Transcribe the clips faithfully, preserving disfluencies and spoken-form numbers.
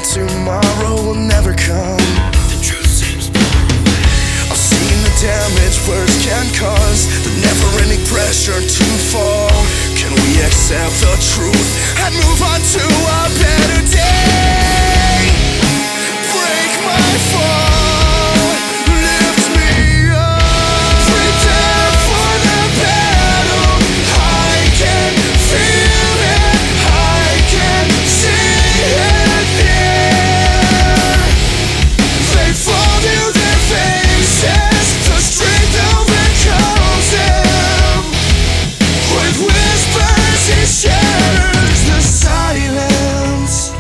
tomorrow will never come. The truth seems far away. I've seen the damage words can cause, the never-ending pressure to fall. Can we accept the truth and move on to a better day? Break my fall, lift me up. Prepare for the battle. I can feel it, I can see it here. They fall to their faces, the strength overcomes them. With whispers he shatters the silence.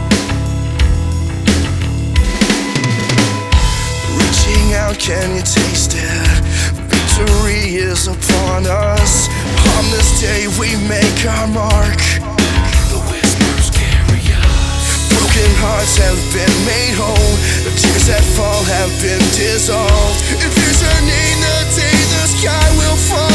Reaching out, can you taste it? Victory is upon us. On this day we make our mark. The whispers carry us. Broken hearts have been made whole, the tears that fall have been dissolved. Envisioning the day the sky will fall.